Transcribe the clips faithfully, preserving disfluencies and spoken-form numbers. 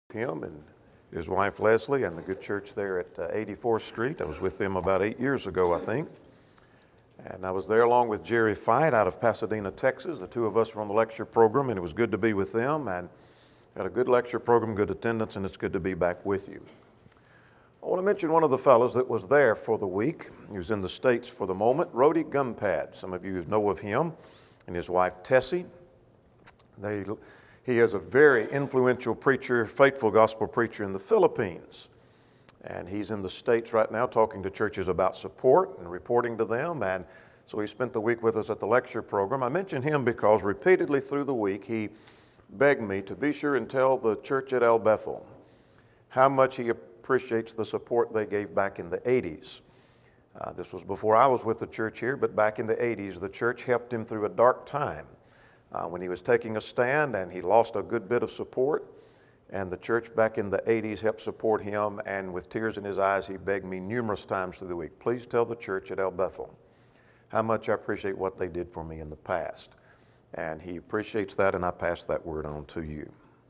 Him and his wife Leslie and the good church there at uh, eighty-fourth Street. I was with them about eight years ago, I think. And I was there along with Jerry Fight out of Pasadena, Texas. The two of us were on the lecture program, and it was good to be with them. And had a good lecture program, good attendance, and it's good to be back with you. I want to mention one of the fellows that was there for the week. He was in the States for the moment, Rody Gumpad. Some of you know of him and his wife Tessie. They He is a very influential preacher, faithful gospel preacher in the Philippines. And he's in the States right now talking to churches about support and reporting to them. And so he spent the week with us at the lecture program. I mention him because repeatedly through the week he begged me to be sure and tell the church at El Bethel how much he appreciates the support they gave back in the eighties. Uh, this was before I was with the church here, but back in the eighties, the church helped him through a dark time. Uh, when he was taking a stand and he lost a good bit of support, and the church back in the eighties helped support him, and with tears in his eyes he begged me numerous times through the week, please tell the church at El Bethel how much I appreciate what they did for me in the past. And he appreciates that, and I pass that word on to you.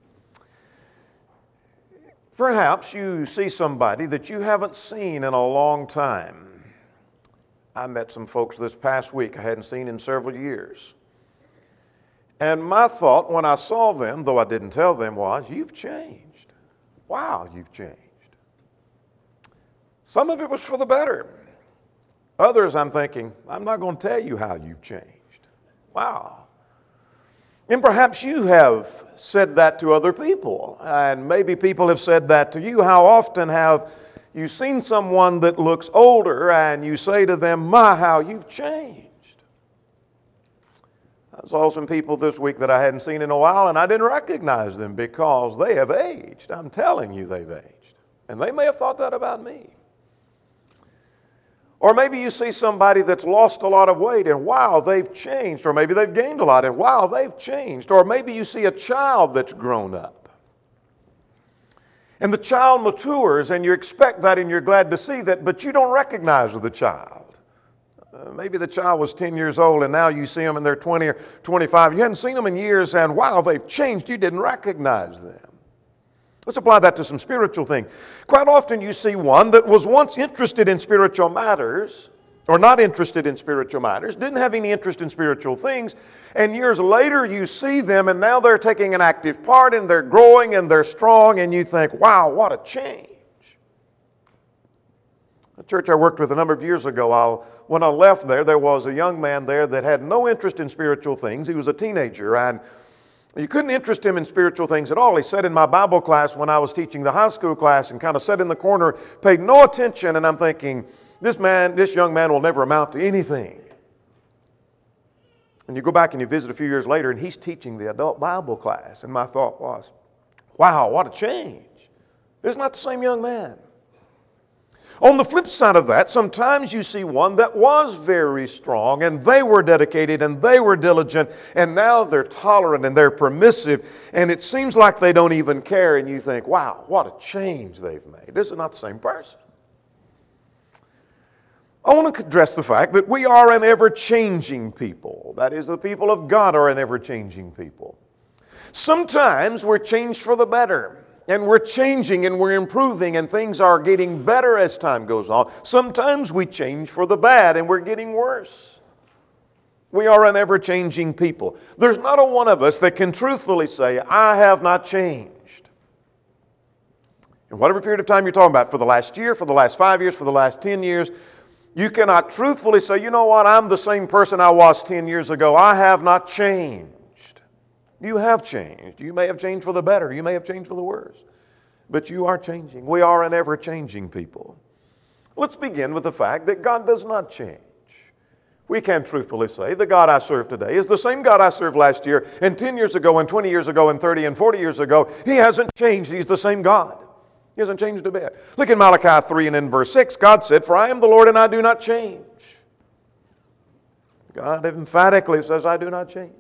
Perhaps you see somebody that you haven't seen in a long time. I met some folks this past week I hadn't seen in several years. And my thought when I saw them, though I didn't tell them, was, you've changed. Wow, you've changed. Some of it was for the better. Others, I'm thinking, I'm not going to tell you how you've changed. Wow. And perhaps you have said that to other people, and maybe people have said that to you. How often have you seen someone that looks older and you say to them, my, how you've changed? I saw some people this week that I hadn't seen in a while, and I didn't recognize them because they have aged. I'm telling you, they've aged. And they may have thought that about me. Or maybe you see somebody that's lost a lot of weight, and wow, they've changed. Or maybe they've gained a lot, and wow, they've changed. Or maybe you see a child that's grown up. And the child matures, and you expect that, and you're glad to see that, but you don't recognize the child. Uh, maybe the child was ten years old and now you see them and they're twenty or twenty-five. You hadn't seen them in years and wow, they've changed. You didn't recognize them. Let's apply that to some spiritual things. Quite often you see one that was once interested in spiritual matters or not interested in spiritual matters, didn't have any interest in spiritual things, and years later you see them and now they're taking an active part and they're growing and they're strong, and you think, wow, what a change. The church I worked with a number of years ago, I'll, when I left there, there was a young man there that had no interest in spiritual things. He was a teenager, and you couldn't interest him in spiritual things at all. He sat in my Bible class when I was teaching the high school class and kind of sat in the corner, paid no attention, and I'm thinking, this man, this young man will never amount to anything. And you go back and you visit a few years later, and he's teaching the adult Bible class, and my thought was, wow, what a change. This is not the same young man. On the flip side of that, sometimes you see one that was very strong and they were dedicated and they were diligent, and now they're tolerant and they're permissive, and it seems like they don't even care, and you think, wow, what a change they've made. This is not the same person. I want to address the fact that we are an ever-changing people. That is, the people of God are an ever-changing people. Sometimes we're changed for the better. And we're changing and we're improving and things are getting better as time goes on. Sometimes we change for the bad and we're getting worse. We are an ever-changing people. There's not a one of us that can truthfully say, I have not changed. In whatever period of time you're talking about, for the last year, for the last five years, for the last ten years, you cannot truthfully say, you know what, I'm the same person I was ten years ago. I have not changed. You have changed. You may have changed for the better. You may have changed for the worse. But you are changing. We are an ever-changing people. Let's begin with the fact that God does not change. We can truthfully say the God I serve today is the same God I served last year and ten years ago and twenty years ago and thirty and forty years ago. He hasn't changed. He's the same God. He hasn't changed a bit. Look at Malachi three and in verse six. God said, for I am the Lord and I do not change. God emphatically says, I do not change.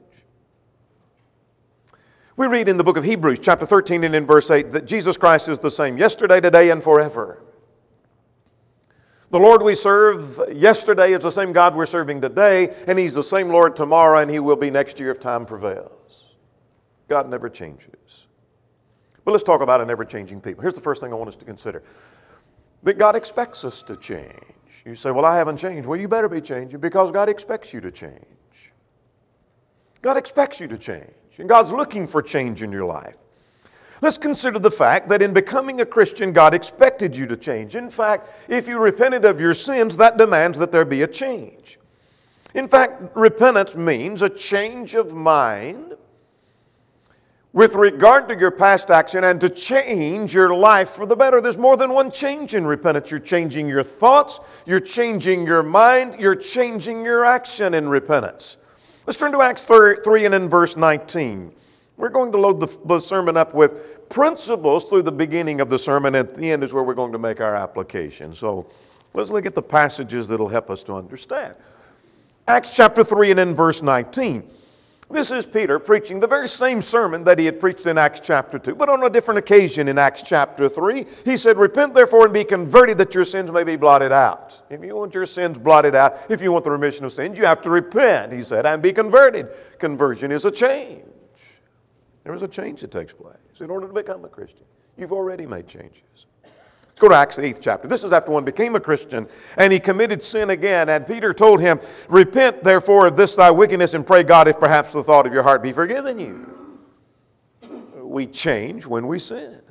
We read in the book of Hebrews, chapter thirteen and in verse eight, that Jesus Christ is the same yesterday, today, and forever. The Lord we serve yesterday is the same God we're serving today, and He's the same Lord tomorrow, and He will be next year if time prevails. God never changes. But let's talk about an ever-changing people. Here's the first thing I want us to consider. That God expects us to change. You say, well, I haven't changed. Well, you better be changing because God expects you to change. God expects you to change. And God's looking for change in your life. Let's consider the fact that in becoming a Christian, God expected you to change. In fact, if you repented of your sins, that demands that there be a change. In fact, repentance means a change of mind with regard to your past action and to change your life for the better. There's more than one change in repentance. You're changing your thoughts, you're changing your mind, you're changing your action in repentance. Let's turn to Acts three and in verse nineteen. We're going to load the, the sermon up with principles through the beginning of the sermon. At the end is where we're going to make our application. So let's look at the passages that will help us to understand. Acts chapter three and in verse nineteen. This is Peter preaching the very same sermon that he had preached in Acts chapter two, but on a different occasion in Acts chapter three. He said, repent therefore and be converted that your sins may be blotted out. If you want your sins blotted out, if you want the remission of sins, you have to repent, he said, and be converted. Conversion is a change. There is a change that takes place in order to become a Christian. You've already made changes. Let's go to Acts the eighth chapter. This is after one became a Christian and he committed sin again. And Peter told him, repent therefore of this thy wickedness and pray God if perhaps the thought of your heart be forgiven you. We change when we sin.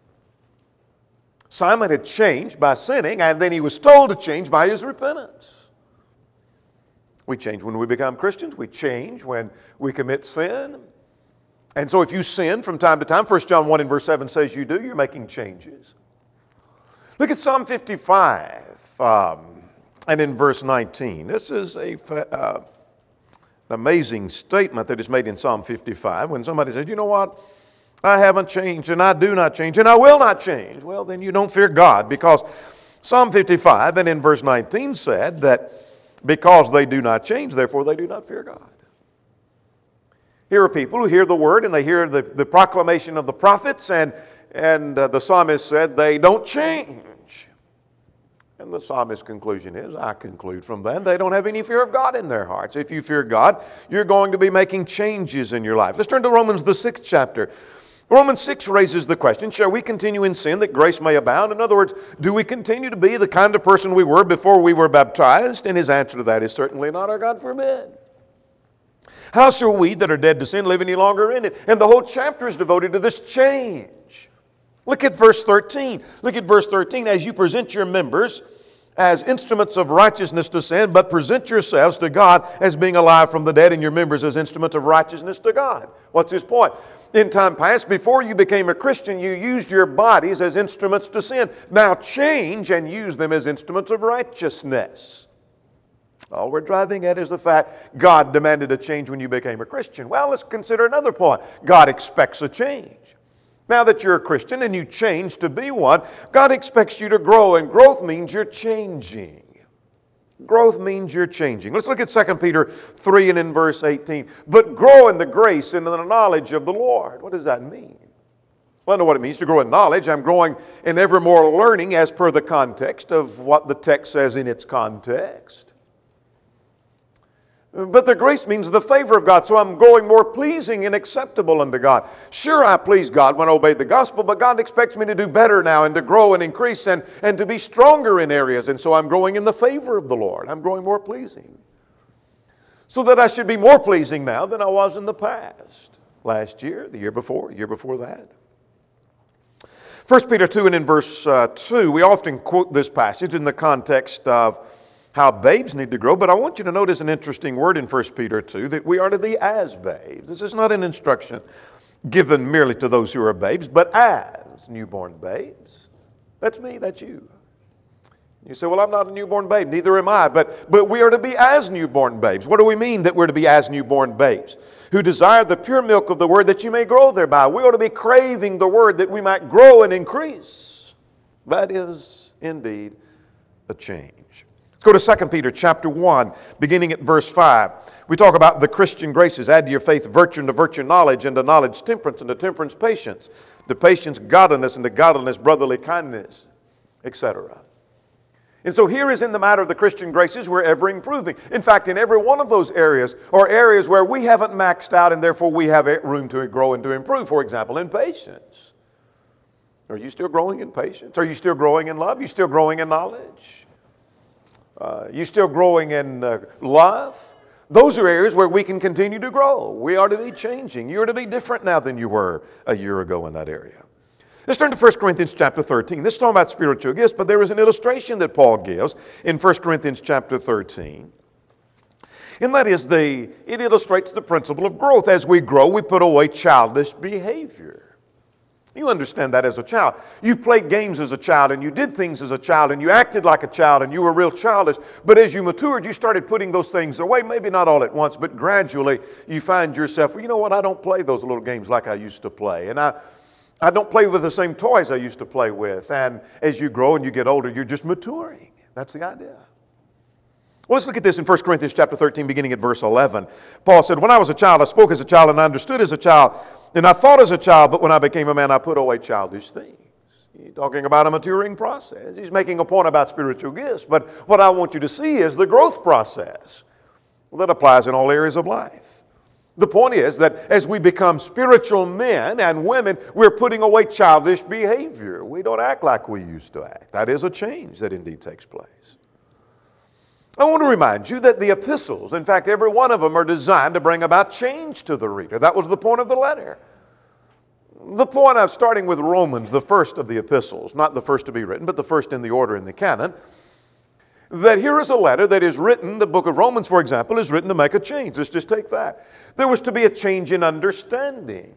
Simon had changed by sinning and then he was told to change by his repentance. We change when we become Christians. We change when we commit sin. And so if you sin from time to time, First John one and verse seven says you do, you're making changes. Look at Psalm fifty-five um, and in verse nineteen. This is a, uh, an amazing statement that is made in Psalm fifty-five when somebody says, you know what, I haven't changed and I do not change and I will not change. Well, then you don't fear God, because Psalm fifty-five and in verse nineteen said that because they do not change, therefore they do not fear God. Here are people who hear the word and they hear the, the proclamation of the prophets, and, and uh, the psalmist said they don't change. And the psalmist's conclusion is, I conclude from that, they don't have any fear of God in their hearts. If you fear God, you're going to be making changes in your life. Let's turn to Romans, the sixth chapter. Romans six raises the question, shall we continue in sin that grace may abound? In other words, do we continue to be the kind of person we were before we were baptized? And his answer to that is certainly not, or God forbid. How shall we that are dead to sin live any longer in it? And the whole chapter is devoted to this change. Look at verse thirteen. Look at verse thirteen. As you present your members as instruments of righteousness to sin, but present yourselves to God as being alive from the dead, and your members as instruments of righteousness to God. What's his point? In time past, before you became a Christian, you used your bodies as instruments to sin. Now change and use them as instruments of righteousness. All we're driving at is the fact God demanded a change when you became a Christian. Well, let's consider another point. God expects a change. Now that you're a Christian and you change to be one, God expects you to grow, and growth means you're changing. Growth means you're changing. Let's look at Second Peter three and in verse eighteen. But grow in the grace and in the knowledge of the Lord. What does that mean? Well, I know what it means to grow in knowledge. I'm growing in ever more learning as per the context of what the text says in its context. But the grace means the favor of God, so I'm growing more pleasing and acceptable unto God. Sure, I pleased God when I obeyed the gospel, but God expects me to do better now and to grow and increase and, and to be stronger in areas. And so I'm growing in the favor of the Lord. I'm growing more pleasing. So that I should be more pleasing now than I was in the past. Last year, the year before, the year before that. First Peter two and in verse uh, two, we often quote this passage in the context of how babes need to grow, but I want you to notice an interesting word in First Peter two, that we are to be as babes. This is not an instruction given merely to those who are babes, but as newborn babes. That's me, that's you. You say, well, I'm not a newborn babe, neither am I, but, but we are to be as newborn babes. What do we mean that we're to be as newborn babes? Who desire the pure milk of the word that you may grow thereby. We ought to be craving the word that we might grow and increase. That is indeed a change. Let's go to Second Peter chapter one, beginning at verse five. We talk about the Christian graces. Add to your faith virtue, and to virtue knowledge, and to knowledge temperance, and to temperance patience, to patience godliness, and to godliness brotherly kindness, et cetera. And so here is in the matter of the Christian graces, we're ever improving. In fact, in every one of those areas are areas where we haven't maxed out, and therefore we have room to grow and to improve. For example, in patience. Are you still growing in patience? Are you still growing in love? Are you still growing in knowledge? Uh, are you still growing in uh, love? Those are areas where we can continue to grow. We are to be changing. You are to be different now than you were a year ago in that area. Let's turn to First Corinthians chapter thirteen. This is talking about spiritual gifts, but there is an illustration that Paul gives in First Corinthians chapter thirteen. And that is, the, it illustrates the principle of growth. As we grow, we put away childish behavior. You understand that as a child. You played games as a child, and you did things as a child, and you acted like a child, and you were real childish. But as you matured, you started putting those things away, maybe not all at once, but gradually you find yourself, well, you know what, I don't play those little games like I used to play. And I, I don't play with the same toys I used to play with. And as you grow and you get older, you're just maturing. That's the idea. Well, let's look at this in First Corinthians chapter thirteen, beginning at verse eleven. Paul said, when I was a child, I spoke as a child, and I understood as a child, and I thought as a child, but when I became a man, I put away childish things. He's talking about a maturing process. He's making a point about spiritual gifts, but what I want you to see is the growth process that applies in all areas of life. The point is that as we become spiritual men and women, we're putting away childish behavior. We don't act like we used to act. That is a change that indeed takes place. I want to remind you that the epistles, in fact, every one of them are designed to bring about change to the reader. That was the point of the letter. The point of starting with Romans, the first of the epistles, not the first to be written, but the first in the order in the canon, that here is a letter that is written, the book of Romans, for example, is written to make a change. Let's just take that. There was to be a change in understanding.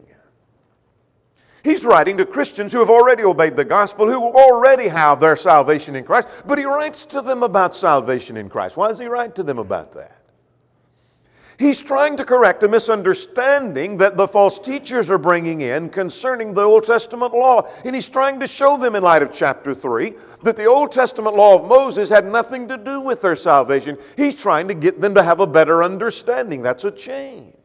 He's writing to Christians who have already obeyed the gospel, who already have their salvation in Christ, but he writes to them about salvation in Christ. Why does he write to them about that? He's trying to correct a misunderstanding that the false teachers are bringing in concerning the Old Testament law. And he's trying to show them in light of chapter three that the Old Testament law of Moses had nothing to do with their salvation. He's trying to get them to have a better understanding. That's a change.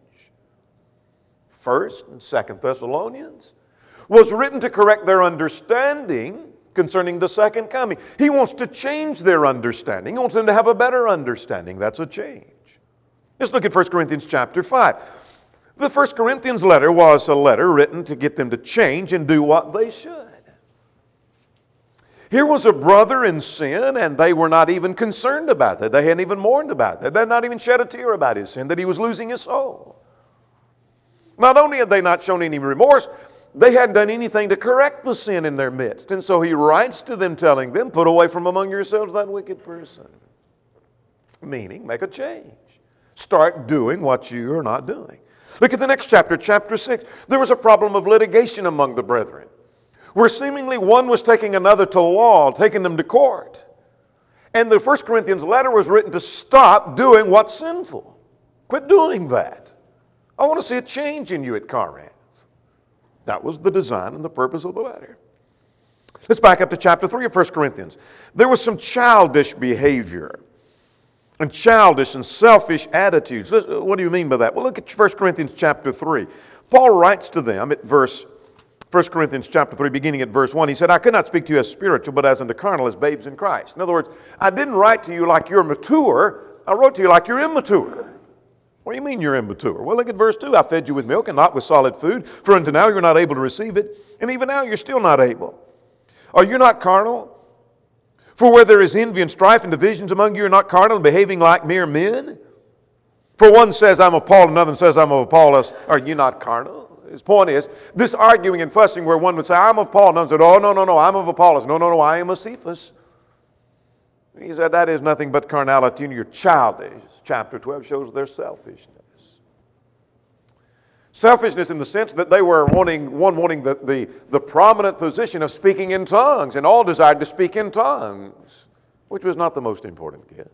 First and Second Thessalonians was written to correct their understanding concerning the second coming. He wants to change their understanding. He wants them to have a better understanding. That's a change. Let's look at First Corinthians chapter five. The First Corinthians letter was a letter written to get them to change and do what they should. Here was a brother in sin, and they were not even concerned about that. They hadn't even mourned about that. They had not even shed a tear about his sin, that he was losing his soul. Not only had they not shown any remorse, they hadn't done anything to correct the sin in their midst. And so he writes to them telling them, put away from among yourselves that wicked person. Meaning, make a change. Start doing what you are not doing. Look at the next chapter, chapter six. There was a problem of litigation among the brethren, where seemingly one was taking another to law, taking them to court. And the First Corinthians letter was written to stop doing what's sinful. Quit doing that. I want to see a change in you at Corinth. That was the design and the purpose of the letter. Let's back up to chapter three of First Corinthians. There was some childish behavior and childish and selfish attitudes. What do you mean by that? Well, look at First Corinthians chapter three. Paul writes to them at verse, First Corinthians chapter three, beginning at verse one. He said, I could not speak to you as spiritual, but as unto carnal, as babes in Christ. In other words, I didn't write to you like you're mature. I wrote to you like you're immature. What do you mean you're immature? Well, look at verse two. I fed you with milk and not with solid food, for until now you're not able to receive it, and even now you're still not able. Are you not carnal? For where there is envy and strife and divisions among you, you're not carnal and behaving like mere men? For one says, I'm of Paul, and another says, I'm of Apollos. Are you not carnal? His point is, this arguing and fussing where one would say, I'm of Paul, and another said, oh, no, no, no, I'm of Apollos. No, no, no, I am of Cephas. He said, that is nothing but carnality, and you're childish. Chapter twelve shows their selfishness. Selfishness in the sense that they were wanting, one wanting the, the, the prominent position of speaking in tongues, and all desired to speak in tongues, which was not the most important gift.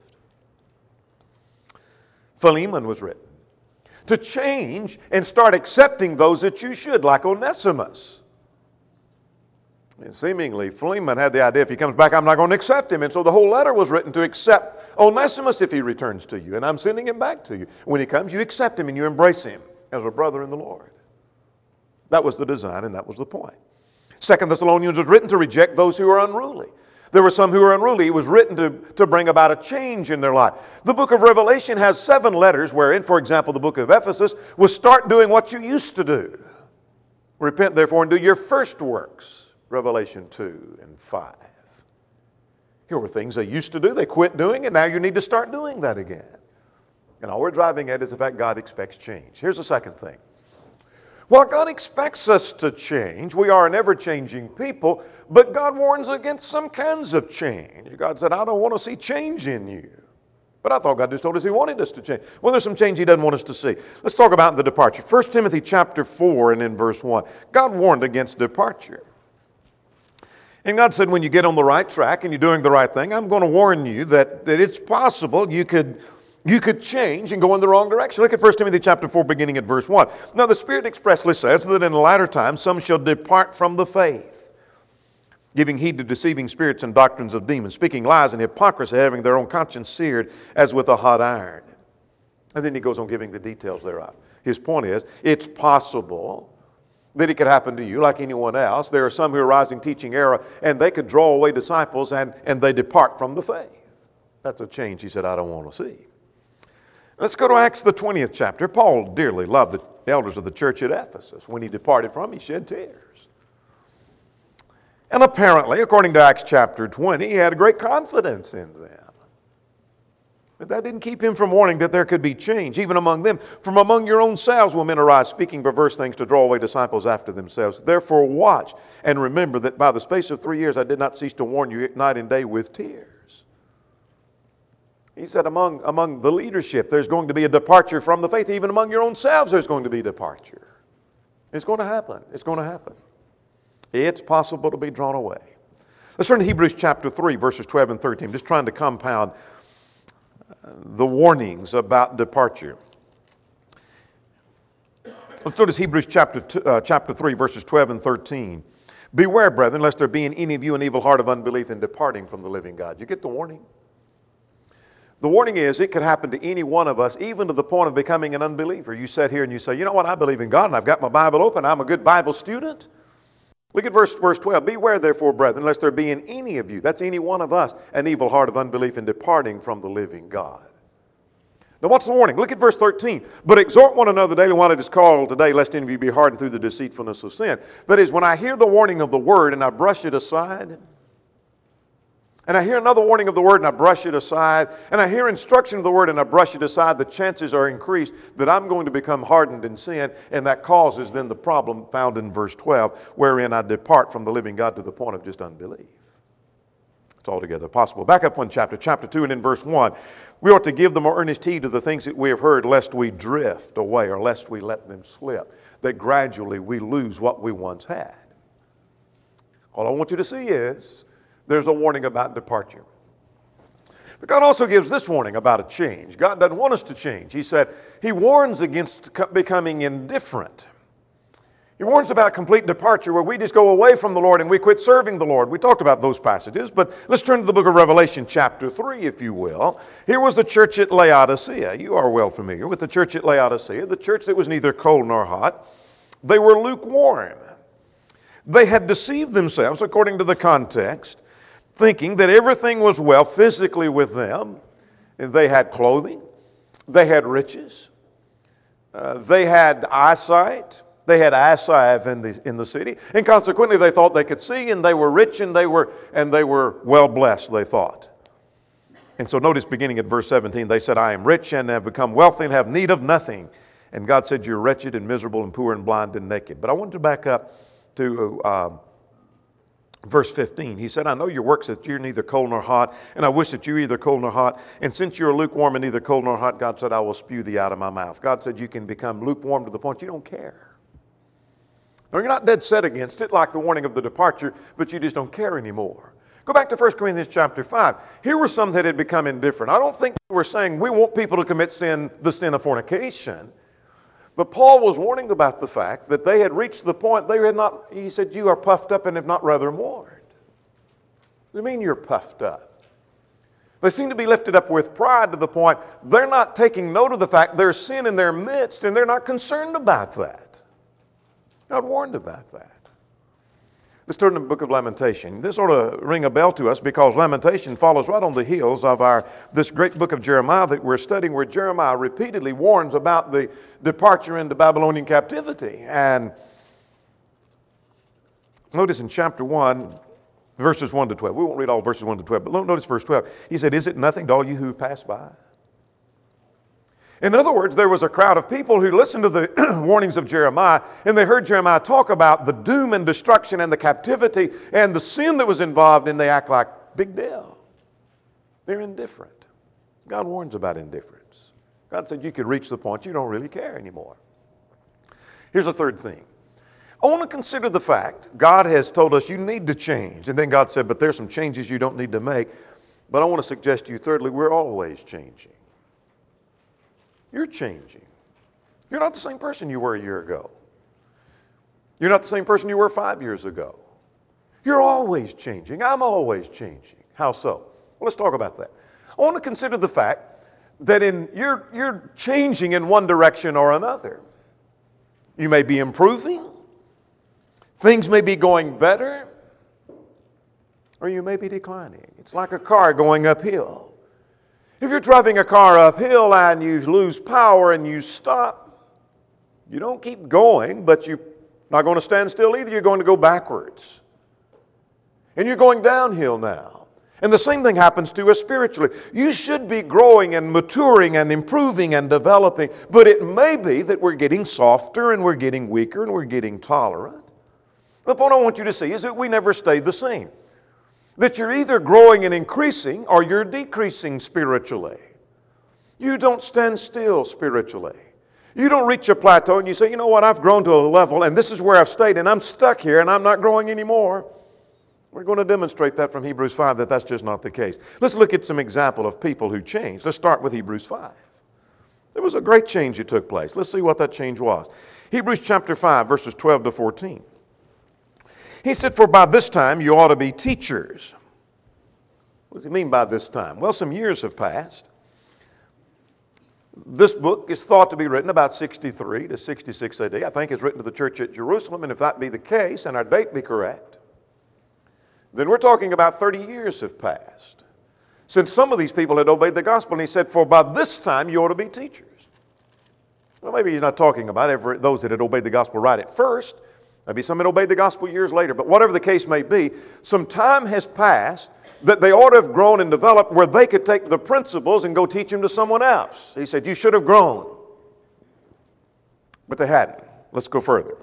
Philemon was written to change and start accepting those that you should, like Onesimus. And seemingly, Philemon had the idea, if he comes back, I'm not going to accept him. And so the whole letter was written to accept Onesimus if he returns to you. And I'm sending him back to you. When he comes, you accept him and you embrace him as a brother in the Lord. That was the design and that was the point. Second Thessalonians was written to reject those who are unruly. There were some who were unruly. It was written to, to bring about a change in their life. The book of Revelation has seven letters wherein, for example, the book of Ephesus was start doing what you used to do. Repent, therefore, and do your first works. Revelation two and five. Here were things they used to do, they quit doing, and now you need to start doing that again. And all we're driving at is the fact God expects change. Here's the second thing. While God expects us to change, we are an ever-changing people, but God warns against some kinds of change. God said, I don't want to see change in you. But I thought God just told us He wanted us to change. Well, there's some change He doesn't want us to see. Let's talk about the departure. First Timothy chapter four and in verse one. God warned against departure. And God said, when you get on the right track and you're doing the right thing, I'm going to warn you that, that it's possible you could, you could change and go in the wrong direction. Look at First Timothy chapter four, beginning at verse one. Now the Spirit expressly says that in the latter times some shall depart from the faith, giving heed to deceiving spirits and doctrines of demons, speaking lies and hypocrisy, having their own conscience seared as with a hot iron. And then he goes on giving the details thereof. His point is, it's possible that it could happen to you like anyone else. There are some who are rising teaching error, and they could draw away disciples, and, and they depart from the faith. That's a change he said, I don't want to see. Let's go to Acts the twentieth chapter. Paul dearly loved the elders of the church at Ephesus. When he departed from them, he shed tears. And apparently, according to Acts chapter twenty, he had a great confidence in them. But that didn't keep him from warning that there could be change, even among them. From among your own selves will men arise, speaking perverse things to draw away disciples after themselves. Therefore watch and remember that by the space of three years I did not cease to warn you night and day with tears. He said among, among the leadership there's going to be a departure from the faith. Even among your own selves there's going to be departure. It's going to happen. It's going to happen. It's possible to be drawn away. Let's turn to Hebrews chapter three, verses twelve and thirteen. I'm just trying to compound the warnings about departure. Let's notice Hebrews chapter, two, uh, chapter three, verses twelve and thirteen. Beware, brethren, lest there be in any of you an evil heart of unbelief in departing from the living God. You get the warning? The warning is it could happen to any one of us, even to the point of becoming an unbeliever. You sit here and you say, you know what, I believe in God and I've got my Bible open. I'm a good Bible student. Look at verse, verse twelve. Beware, therefore, brethren, lest there be in any of you, that's any one of us, an evil heart of unbelief in departing from the living God. Now, what's the warning? Look at verse thirteen. But exhort one another daily while it is called today, lest any of you be hardened through the deceitfulness of sin. That is, when I hear the warning of the word and I brush it aside, and I hear another warning of the word and I brush it aside, and I hear instruction of the word and I brush it aside, the chances are increased that I'm going to become hardened in sin, and that causes then the problem found in verse twelve, wherein I depart from the living God to the point of just unbelief. It's altogether possible. Back up one chapter, chapter two, and in verse one, we ought to give the more earnest heed to the things that we have heard, lest we drift away or lest we let them slip, that gradually we lose what we once had. All I want you to see is there's a warning about departure. But God also gives this warning about a change. God doesn't want us to change. He said, He warns against becoming indifferent. He warns about complete departure where we just go away from the Lord and we quit serving the Lord. We talked about those passages, but let's turn to the book of Revelation chapter three, if you will. Here was the church at Laodicea. You are well familiar with the church at Laodicea, the church that was neither cold nor hot. They were lukewarm. They had deceived themselves, according to the context, thinking that everything was well physically with them. They had clothing, they had riches, uh, they had eyesight, they had eyesight in the, in the city, and consequently they thought they could see, and they were rich, and they were, and they were well blessed, they thought. And so notice beginning at verse seventeen, they said, I am rich and have become wealthy and have need of nothing. And God said, you're wretched and miserable and poor and blind and naked. But I want to back up to um, verse fifteen. He said, I know your works, that you're neither cold nor hot, and I wish that you were either cold nor hot. And since you're lukewarm and neither cold nor hot, God said, I will spew thee out of my mouth. God said you can become lukewarm to the point you don't care. No, you're not dead set against it like the warning of the departure, but you just don't care anymore. Go back to First Corinthians chapter five. Here were some that had become indifferent. I don't think we're saying we want people to commit sin, the sin of fornication. But Paul was warning about the fact that they had reached the point they had not, he said, you are puffed up and have not rather mourned. What do you mean you're puffed up? They seem to be lifted up with pride to the point they're not taking note of the fact there's sin in their midst and they're not concerned about that. God warned about that. Let's turn to the book of Lamentation. This ought to ring a bell to us because Lamentation follows right on the heels of our this great book of Jeremiah that we're studying, where Jeremiah repeatedly warns about the departure into Babylonian captivity. And Notice in chapter one, verses one to twelve. We won't read all verses one to twelve, but notice verse twelve. He said, "Is it nothing to all you who pass by?" In other words, there was a crowd of people who listened to the warnings of Jeremiah, and they heard Jeremiah talk about the doom and destruction and the captivity and the sin that was involved, and they act like, big deal. They're indifferent. God warns about indifference. God said you could reach the point you don't really care anymore. Here's a third thing. I want to consider the fact God has told us you need to change. And then God said, but there's some changes you don't need to make. But I want to suggest to you, thirdly, we're always changing. You're changing. You're not the same person you were a year ago. You're not the same person you were five years ago. You're always changing. I'm always changing. How so? Well, let's talk about that. I want to consider the fact that in you're, you're changing in one direction or another. You may be improving. Things may be going better. Or you may be declining. It's like a car going uphill. If you're driving a car uphill and you lose power and you stop, you don't keep going, but you're not going to stand still either. You're going to go backwards. And you're going downhill now. And the same thing happens to us spiritually. You should be growing and maturing and improving and developing, but it may be that we're getting softer and we're getting weaker and we're getting tolerant. The point I want you to see is that we never stay the same. That you're either growing and increasing or you're decreasing spiritually. You don't stand still spiritually. You don't reach a plateau and you say, you know what, I've grown to a level and this is where I've stayed and I'm stuck here and I'm not growing anymore. We're going to demonstrate that from Hebrews five, that that's just not the case. Let's look at some example of people who changed. Let's start with Hebrews five. There was a great change that took place. Let's see what that change was. Hebrews chapter five, verses twelve to fourteen. He said, for by this time you ought to be teachers. What does he mean by this time? Well, some years have passed. This book is thought to be written about sixty-three to sixty-six A D. I think it's written to the church at Jerusalem, and if that be the case, and our date be correct, then we're talking about thirty years have passed since some of these people had obeyed the gospel. And he said, for by this time you ought to be teachers. Well, maybe he's not talking about every, those that had obeyed the gospel right at first. Maybe some had obeyed the gospel years later. But whatever the case may be, some time has passed that they ought to have grown and developed where they could take the principles and go teach them to someone else. He said, you should have grown. But they hadn't. Let's go further.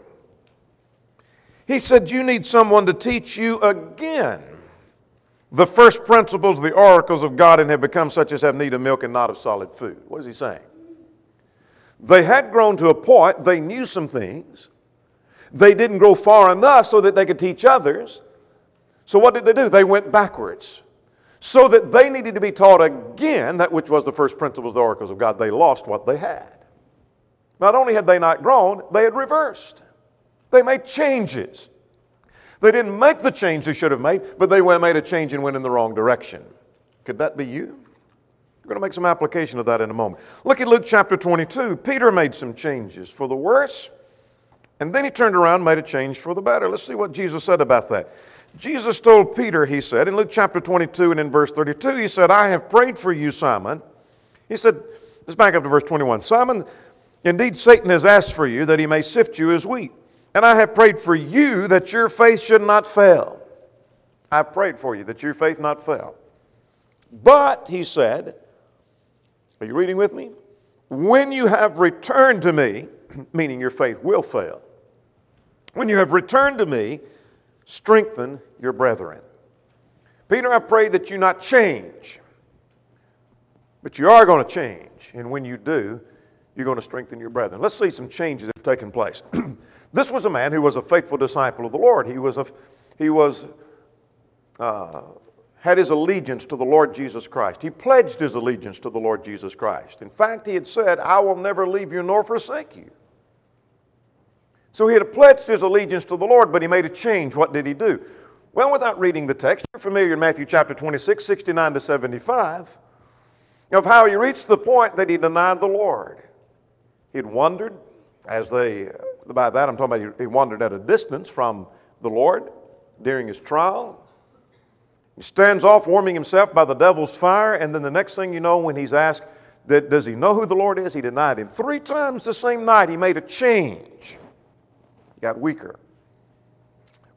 He said, you need someone to teach you again the first principles, the oracles of God, and have become such as have need of milk and not of solid food. What is he saying? They had grown to a point, they knew some things. They didn't grow far enough so that they could teach others. So what did they do? They went backwards. So that they needed to be taught again that which was the first principles, the oracles of God. They lost what they had. Not only had they not grown, they had reversed. They made changes. They didn't make the change they should have made, but they went, made a change and went in the wrong direction. Could that be you? We're going to make some application of that in a moment. Look at Luke chapter twenty-two. Peter made some changes for the worse. And then he turned around and made a change for the better. Let's see what Jesus said about that. Jesus told Peter, he said, in Luke chapter twenty-two and in verse thirty-two, he said, I have prayed for you, Simon. He said, let's back up to verse twenty-one. Simon, indeed Satan has asked for you that he may sift you as wheat. And I have prayed for you that your faith should not fail. I prayed for you that your faith not fail. But, he said, are you reading with me? When you have returned to me, meaning your faith will fail. When you have returned to me, strengthen your brethren. Peter, I pray that you not change, but you are going to change. And when you do, you're going to strengthen your brethren. Let's see some changes that have taken place. This was a man who was a faithful disciple of the Lord. He was a, he was, uh, had his allegiance to the Lord Jesus Christ. He pledged his allegiance to the Lord Jesus Christ. In fact, he had said, I will never leave you nor forsake you. So he had pledged his allegiance to the Lord, but he made a change. What did he do? Well, without reading the text, you're familiar in Matthew chapter twenty-six, sixty-nine to seventy-five, of how he reached the point that he denied the Lord. He'd wandered, as they, by that I'm talking about he wandered at a distance from the Lord during his trial. He stands off warming himself by the devil's fire, and then the next thing you know, when he's asked, that, does he know who the Lord is? He denied him. Three times the same night he made a change. Got weaker.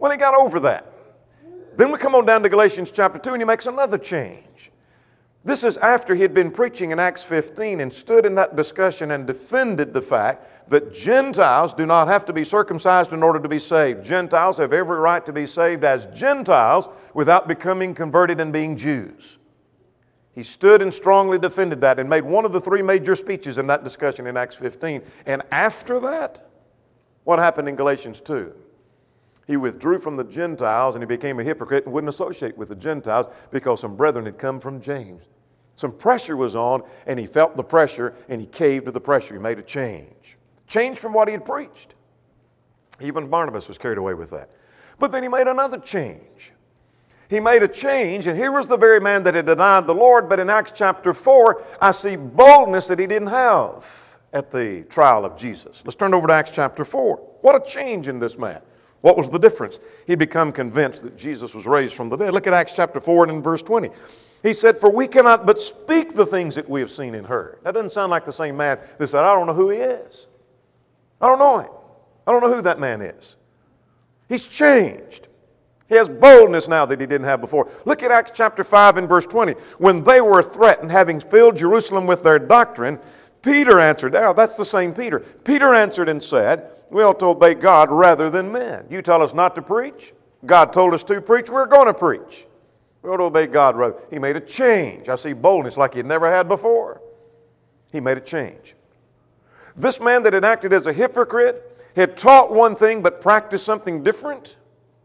Well, he got over that. Then we come on down to Galatians chapter two, and he makes another change. This is after he had been preaching in Acts fifteen and stood in that discussion and defended the fact that Gentiles do not have to be circumcised in order to be saved. Gentiles have every right to be saved as Gentiles without becoming converted and being Jews. He stood and strongly defended that and made one of the three major speeches in that discussion in Acts fifteen. And after that, what happened in Galatians two? He withdrew from the Gentiles and he became a hypocrite and wouldn't associate with the Gentiles because some brethren had come from James. Some pressure was on, and he felt the pressure, and he caved to the pressure. He made a change. Change from what he had preached. Even Barnabas was carried away with that. But then he made another change. He made a change, and here was the very man that had denied the Lord, but in Acts chapter four, I see boldness that he didn't have at the trial of Jesus. Let's turn over to Acts chapter four. What a change in this man. What was the difference? He'd become convinced that Jesus was raised from the dead. Look at Acts chapter four and in verse twenty. He said, for we cannot but speak the things that we have seen and heard. That doesn't sound like the same man that said, I don't know who he is. I don't know him. I don't know who that man is. He's changed. He has boldness now that he didn't have before. Look at Acts chapter five and verse twenty. When they were threatened, having filled Jerusalem with their doctrine, Peter answered. Now, that's the same Peter. Peter answered and said, we ought to obey God rather than men. You tell us not to preach. God told us to preach. We're going to preach. We ought to obey God rather. He made a change. I see boldness like he had never had before. He made a change. This man that had acted as a hypocrite had taught one thing but practiced something different.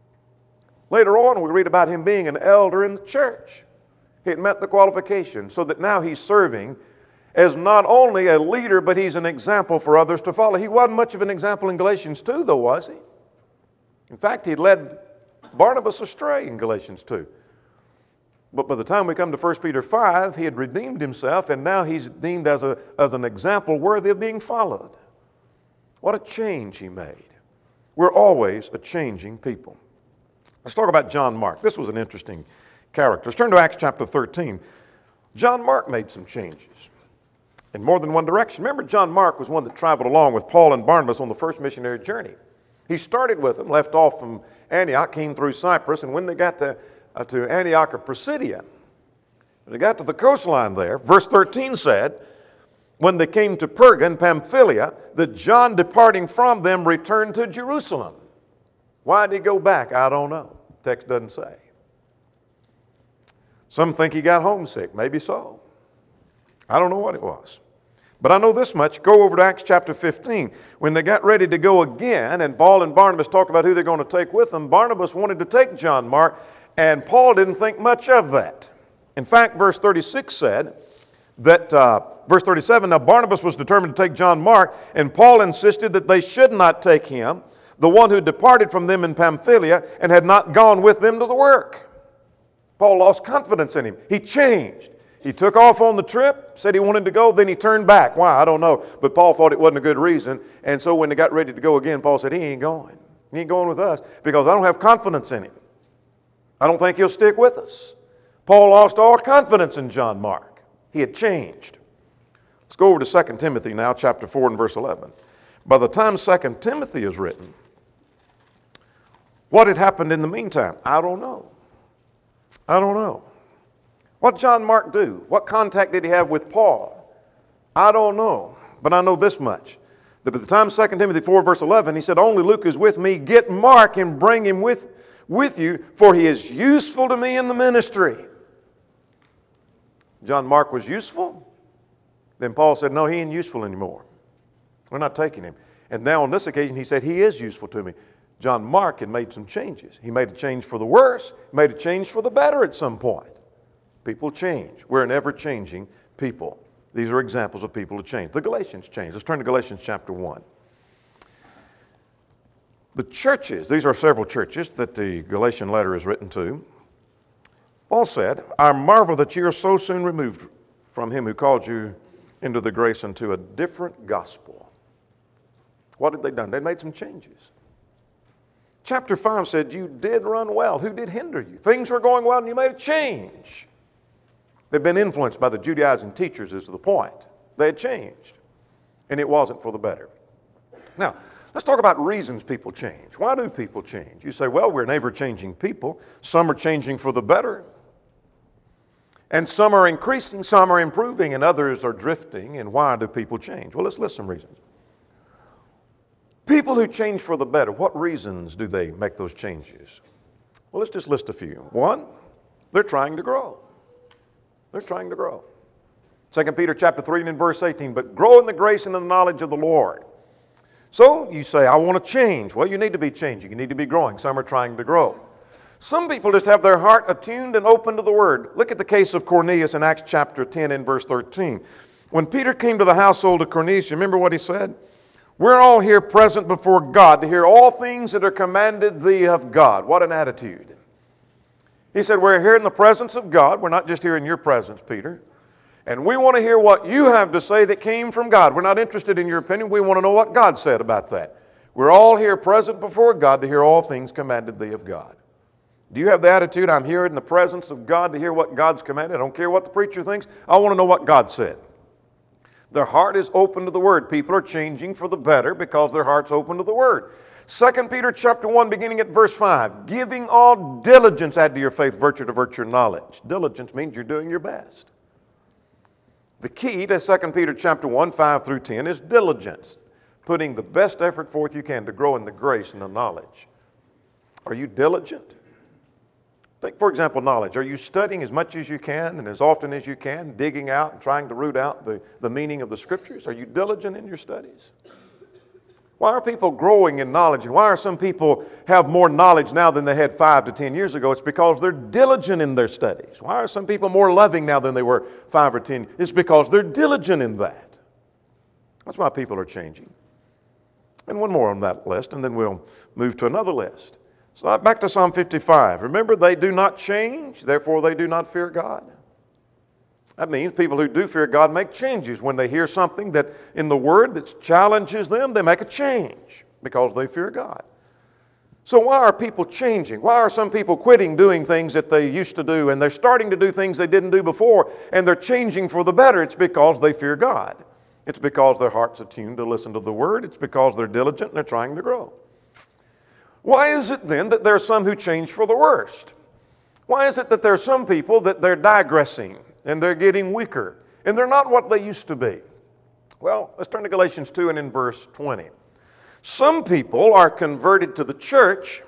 Later on, we read about him being an elder in the church. He had met the qualifications so that now he's serving as not only a leader, but he's an example for others to follow. He wasn't much of an example in Galatians two, though, was he? In fact, he led Barnabas astray in Galatians two. But by the time we come to First Peter five, he had redeemed himself, and now he's deemed as, a, as an example worthy of being followed. What a change he made. We're always a changing people. Let's talk about John Mark. This was an interesting character. Let's turn to Acts chapter thirteen. John Mark made some changes in more than one direction. Remember, John Mark was one that traveled along with Paul and Barnabas on the first missionary journey. He started with them, left off from Antioch, came through Cyprus, and when they got to, uh, to Antioch of Pisidia, when they got to the coastline there, verse thirteen said, when they came to Perga and Pamphylia, that John, departing from them, returned to Jerusalem. Why did he go back? I don't know. Text doesn't say. Some think he got homesick. Maybe so. I don't know what it was. But I know this much. Go over to Acts chapter fifteen. When they got ready to go again, and Paul and Barnabas talked about who they're going to take with them, Barnabas wanted to take John Mark, and Paul didn't think much of that. In fact, verse thirty-six said that, uh, verse thirty-seven, now Barnabas was determined to take John Mark, and Paul insisted that they should not take him, the one who departed from them in Pamphylia and had not gone with them to the work. Paul lost confidence in him. He changed. He took off on the trip, said he wanted to go, then he turned back. Why? I don't know. But Paul thought it wasn't a good reason. And so when they got ready to go again, Paul said, he ain't going. He ain't going with us because I don't have confidence in him. I don't think he'll stick with us. Paul lost all confidence in John Mark. He had changed. Let's go over to Second Timothy now, chapter four and verse eleven. By the time Second Timothy is written, what had happened in the meantime? I don't know. I don't know. What did John Mark do? What contact did he have with Paul? I don't know. But I know this much. That by the time Second Timothy four verse eleven, he said, only Luke is with me. Get Mark and bring him with, with you, for he is useful to me in the ministry. John Mark was useful? Then Paul said, no, he ain't useful anymore. We're not taking him. And now on this occasion, he said, he is useful to me. John Mark had made some changes. He made a change for the worse, made a change for the better at some point. People change. We're an ever-changing people. These are examples of people who change. The Galatians changed. Let's turn to Galatians chapter one. The churches, these are several churches that the Galatian letter is written to. Paul said, I marvel that you are so soon removed from him who called you into the grace unto a different gospel. What had they done? They made some changes. Chapter five said, you did run well. Who did hinder you? Things were going well and you made a change. They've been influenced by the Judaizing teachers is the point. They had changed. And it wasn't for the better. Now, Let's talk about reasons people change. Why do people change? You say, well, we're an ever-changing people. Some are changing for the better. And some are increasing, some are improving, and others are drifting. And why do people change? Well, let's list some reasons. People who change for the better, what reasons do they make those changes? Well, let's just list a few. One, they're trying to grow. They're trying to grow. Second Peter chapter three and in verse eighteen, but grow in the grace and in the knowledge of the Lord. So you say, I want to change. Well, you need to be changing. You need to be growing. Some are trying to grow. Some people just have their heart attuned and open to the Word. Look at the case of Cornelius in Acts chapter ten and verse thirteen. When Peter came to the household of Cornelius, you remember what he said? We're all here present before God to hear all things that are commanded thee of God. What an attitude. He said, we're here in the presence of God. We're not just here in your presence, Peter. And we want to hear what you have to say that came from God. We're not interested in your opinion. We want to know what God said about that. We're all here present before God to hear all things commanded thee of God. Do you have the attitude, I'm here in the presence of God to hear what God's commanded? I don't care what the preacher thinks. I want to know what God said. Their heart is open to the Word. People are changing for the better because their heart's open to the Word. Second Peter chapter one, beginning at verse five, giving all diligence, add to your faith virtue, to virtue knowledge. Diligence means you're doing your best. The key to Second Peter chapter one, five through ten is diligence, putting the best effort forth you can to grow in the grace and the knowledge. Are you diligent? Take, for example, knowledge. Are you studying as much as you can and as often as you can, digging out and trying to root out the, the meaning of the Scriptures? Are you diligent in your studies? Why are people growing in knowledge? And why are some people have more knowledge now than they had five to ten years ago? It's because they're diligent in their studies. Why are some people more loving now than they were five or ten? It's because they're diligent in that. That's why people are changing. And one more on that list, and then we'll move to another list. So back to Psalm fifty-five. Remember, they do not change, therefore they do not fear God. That means people who do fear God make changes. When they hear something that in the Word that challenges them, they make a change because they fear God. So why are people changing? Why are some people quitting doing things that they used to do and they're starting to do things they didn't do before and they're changing for the better? It's because they fear God. It's because their heart's attuned to listen to the Word. It's because they're diligent and they're trying to grow. Why is it then that there are some who change for the worst? Why is it that there are some people that they're digressing and they're getting weaker and they're not what they used to be? Well, let's turn to Galatians two and in verse twenty. Some people are converted to the church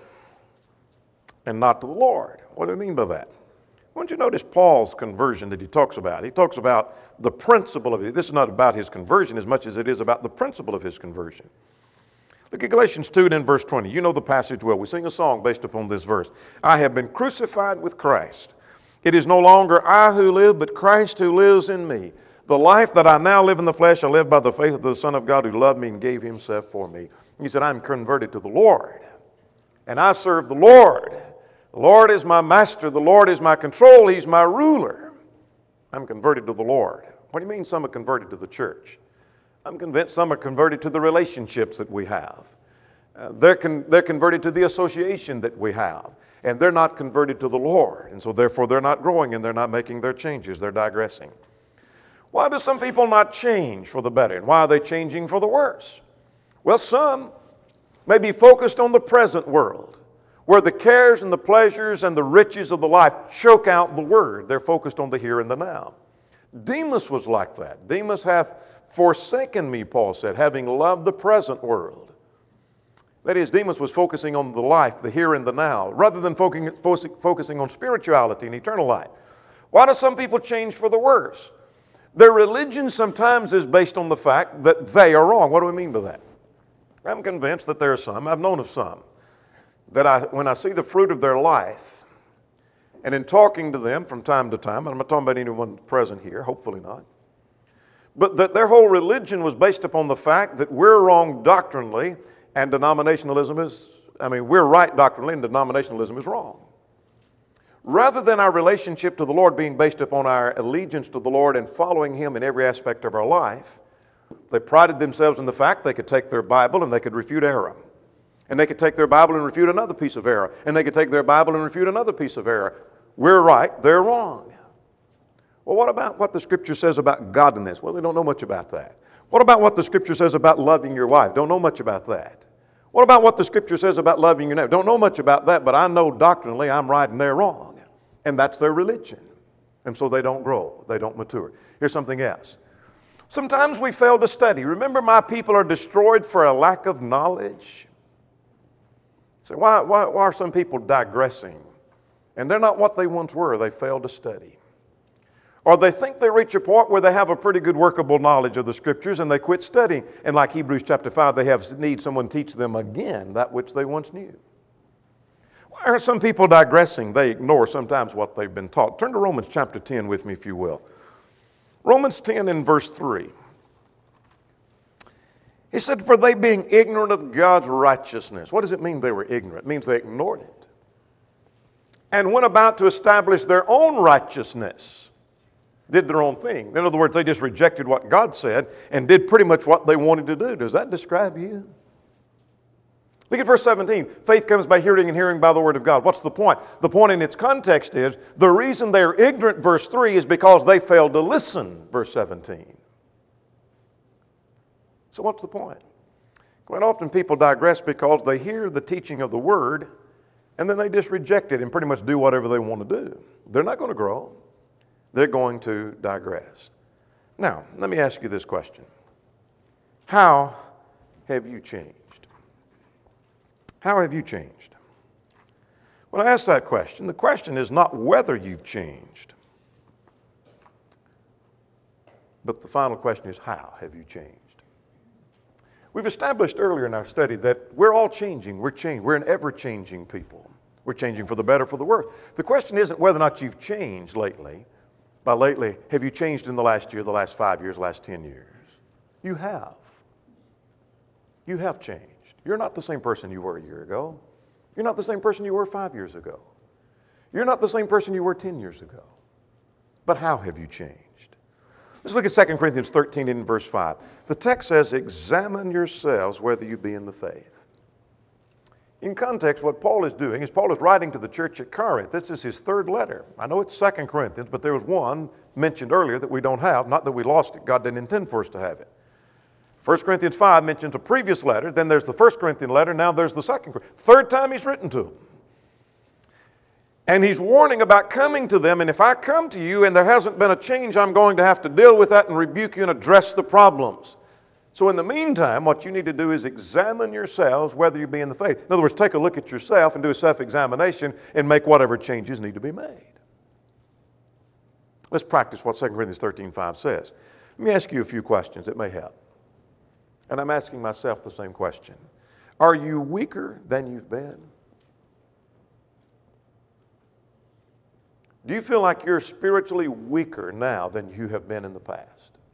and not to the Lord. What do I mean by that? I want you to notice Paul's conversion that he talks about. He talks about the principle of it. This is not about his conversion as much as it is about the principle of his conversion. Look at Galatians two and in verse twenty. You know the passage well. We sing a song based upon this verse. I have been crucified with Christ. It is no longer I who live, but Christ who lives in me. The life that I now live in the flesh, I live by the faith of the Son of God who loved me and gave himself for me. He said, I'm converted to the Lord, and I serve the Lord. The Lord is my master. The Lord is my control. He's my ruler. I'm converted to the Lord. What do you mean some are converted to the church? I'm convinced some are converted to the relationships that we have. Uh, they're, con- they're converted to the association that we have. And they're not converted to the Lord. And so therefore they're not growing and they're not making their changes. They're digressing. Why do some people not change for the better? And why are they changing for the worse? Well, some may be focused on the present world, where the cares and the pleasures and the riches of the life choke out the word. They're focused on the here and the now. Demas was like that. Demas hath forsaken me, Paul said, having loved the present world. That is, Demas was focusing on the life, the here and the now, rather than focusing on spirituality and eternal life. Why do some people change for the worse? Their religion sometimes is based on the fact that they are wrong. What do we mean by that? I'm convinced that there are some, I've known of some, that I, when I see the fruit of their life, and in talking to them from time to time, and I'm not talking about anyone present here, hopefully not, but that their whole religion was based upon the fact that we're wrong doctrinally and denominationalism is, I mean, we're right doctrinally and denominationalism is wrong. Rather than our relationship to the Lord being based upon our allegiance to the Lord and following Him in every aspect of our life, they prided themselves in the fact they could take their Bible and they could refute error. And they could take their Bible and refute another piece of error. And they could take their Bible and refute another piece of error. We're right, they're wrong. Well, what about what the Scripture says about godliness? Well, they don't know much about that. What about what the Scripture says about loving your wife? Don't know much about that. What about what the Scripture says about loving your neighbor? Don't know much about that, but I know doctrinally I'm right and they're wrong. And that's their religion. And so they don't grow. They don't mature. Here's something else. Sometimes we fail to study. Remember, my people are destroyed for a lack of knowledge. So why, why, why are some people digressing? And they're not what they once were. They fail to study. Or they think they reach a point where they have a pretty good workable knowledge of the Scriptures and they quit studying. And like Hebrews chapter five, they have need someone teach them again that which they once knew. Why are some people digressing? They ignore sometimes what they've been taught. Turn to Romans chapter ten with me, if you will. Romans ten in verse three. He said, for they being ignorant of God's righteousness. What does it mean they were ignorant? It means they ignored it. And went about to establish their own righteousness. Did their own thing. In other words, they just rejected what God said and did pretty much what they wanted to do. Does that describe you? Look at verse seventeen. Faith comes by hearing and hearing by the word of God. What's the point? The point in its context is the reason they're ignorant, verse three, is because they failed to listen, verse seventeen. So what's the point? Quite often people digress because they hear the teaching of the word and then they just reject it and pretty much do whatever they want to do. They're not going to grow. They're going to digress. Now, let me ask you this question. How have you changed? How have you changed? When I ask that question, the question is not whether you've changed, but the final question is how have you changed? We've established earlier in our study that we're all changing. We're changing. We're an ever-changing people. We're changing for the better, for the worse. The question isn't whether or not you've changed lately. By lately, have you changed in the last year, the last five years, the last ten years? You have. You have changed. You're not the same person you were a year ago. You're not the same person you were five years ago. You're not the same person you were ten years ago. But how have you changed? Let's look at Second Corinthians thirteen in verse five. The text says, examine yourselves whether you be in the faith. In context, what Paul is doing is Paul is writing to the church at Corinth. This is his third letter. I know it's Second Corinthians, but there was one mentioned earlier that we don't have. Not that we lost it. God didn't intend for us to have it. First Corinthians five mentions a previous letter. Then there's the First Corinthian letter. Now there's the Second. Third time he's written to them. And he's warning about coming to them. And if I come to you and there hasn't been a change, I'm going to have to deal with that and rebuke you and address the problems. So in the meantime, what you need to do is examine yourselves whether you be in the faith. In other words, take a look at yourself and do a self-examination and make whatever changes need to be made. Let's practice what Second Corinthians thirteen five says. Let me ask you a few questions that may help. And I'm asking myself the same question. Are you weaker than you've been? Do you feel like you're spiritually weaker now than you have been in the past?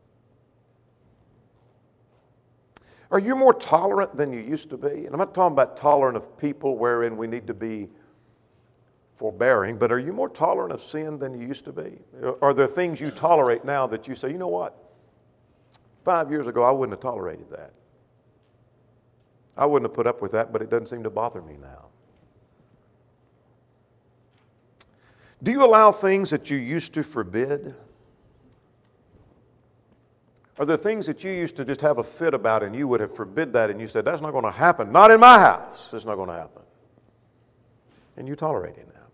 Are you more tolerant than you used to be? And I'm not talking about tolerant of people wherein we need to be forbearing, but are you more tolerant of sin than you used to be? Are there things you tolerate now that you say, you know what? Five years ago, I wouldn't have tolerated that. I wouldn't have put up with that, but it doesn't seem to bother me now. Do you allow things that you used to forbid? Are there things that you used to just have a fit about and you would have forbid that and you said, that's not going to happen. Not in my house. It's not going to happen. And you tolerate it now.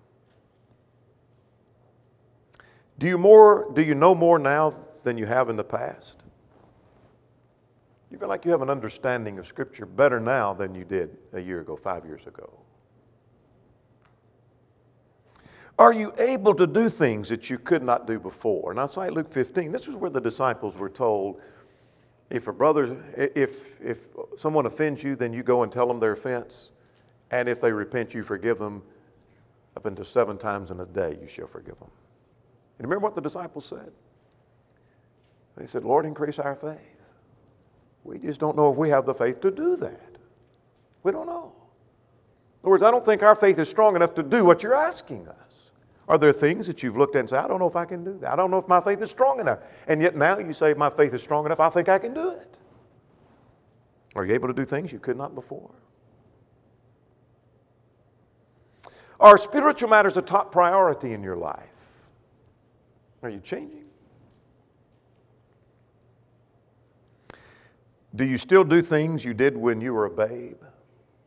Do you more, do you know more now than you have in the past? You feel like you have an understanding of Scripture better now than you did a year ago, five years ago. Are you able to do things that you could not do before? Now, cite Luke fifteen. This is where the disciples were told, if a brother, if, if someone offends you, then you go and tell them their offense. And if they repent, you forgive them up until seven times in a day, you shall forgive them. And remember what the disciples said? They said, Lord, increase our faith. We just don't know if we have the faith to do that. We don't know. In other words, I don't think our faith is strong enough to do what you're asking us. Are there things that you've looked at and said, I don't know if I can do that. I don't know if my faith is strong enough. And yet now you say, my faith is strong enough, I think I can do it. Are you able to do things you could not before? Are spiritual matters a top priority in your life? Are you changing? Do you still do things you did when you were a babe?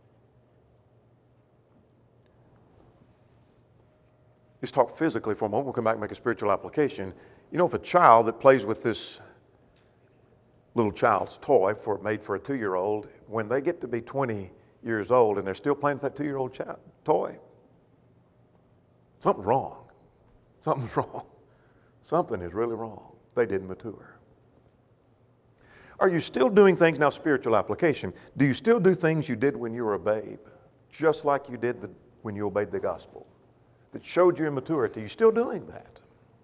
Let's talk physically for a moment. We'll come back and make a spiritual application. You know, if a child that plays with this little child's toy for, made for a two-year-old, when they get to be twenty years old and they're still playing with that two-year-old child, toy, something's wrong. Something's wrong. Something is really wrong. They didn't mature. Are you still doing things, now spiritual application, do you still do things you did when you were a babe, just like you did the, when you obeyed the gospel, that showed your immaturity? Are you still doing that?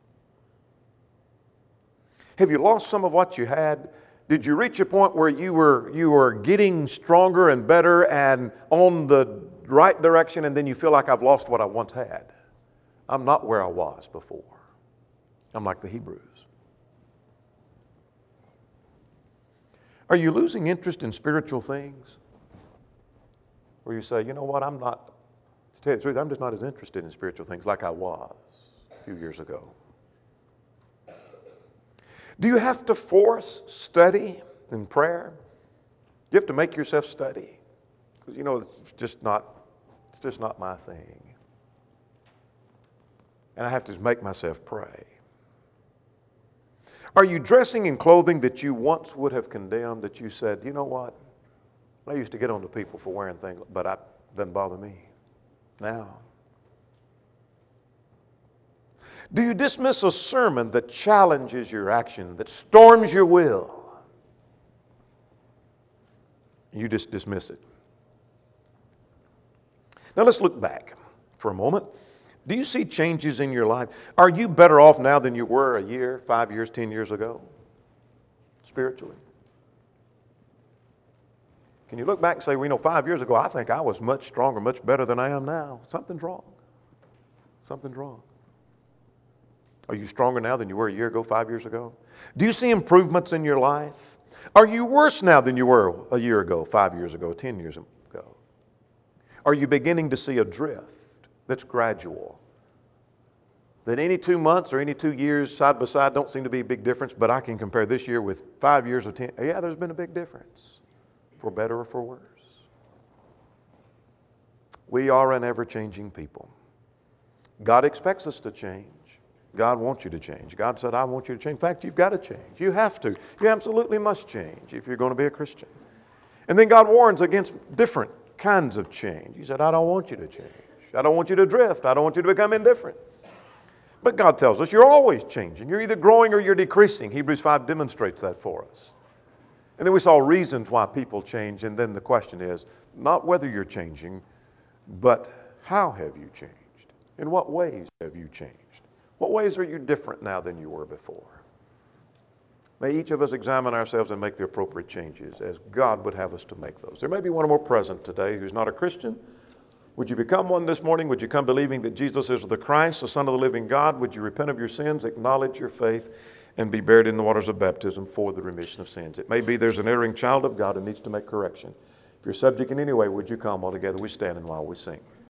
Have you lost some of what you had? Did you reach a point where you were, you were getting stronger and better and on the right direction, and then you feel like I've lost what I once had? I'm not where I was before. I'm like the Hebrews. Are you losing interest in spiritual things? Where you say, you know what, I'm not, to tell you the truth, I'm just not as interested in spiritual things like I was a few years ago. Do you have to force study and prayer? Do you have to make yourself study? Because you know, it's just not, it's just not my thing. And I have to make myself pray. Are you dressing in clothing that you once would have condemned, that you said, you know what, I used to get on to people for wearing things, but it doesn't bother me now? Do you dismiss a sermon that challenges your action, that storms your will? You just dismiss it. Now let's look back for a moment. Do you see changes in your life? Are you better off now than you were a year, five years, ten years ago? Spiritually. Can you look back and say, well, you know, five years ago, I think I was much stronger, much better than I am now. Something's wrong. Something's wrong. Are you stronger now than you were a year ago, five years ago? Do you see improvements in your life? Are you worse now than you were a year ago, five years ago, ten years ago? Are you beginning to see a drift that's gradual? That any two months or any two years side by side don't seem to be a big difference, but I can compare this year with five years or ten. Yeah, there's been a big difference, for better or for worse. We are an ever-changing people. God expects us to change. God wants you to change. God said, I want you to change. In fact, you've got to change. You have to. You absolutely must change if you're going to be a Christian. And then God warns against different kinds of change. He said, I don't want you to change. I don't want you to drift. I don't want you to become indifferent. But God tells us you're always changing. You're either growing or you're decreasing. Hebrews five demonstrates that for us. And then we saw reasons why people change. And then the question is not whether you're changing, but how have you changed? In what ways have you changed? What ways are you different now than you were before? May each of us examine ourselves and make the appropriate changes as God would have us to make those. There may be one or more present today who's not a Christian. Would you become one this morning? Would you come believing that Jesus is the Christ, the Son of the living God? Would you repent of your sins, acknowledge your faith, and be buried in the waters of baptism for the remission of sins? It may be there's an erring child of God who needs to make correction. If you're subject in any way, would you come while together we stand and while we sing?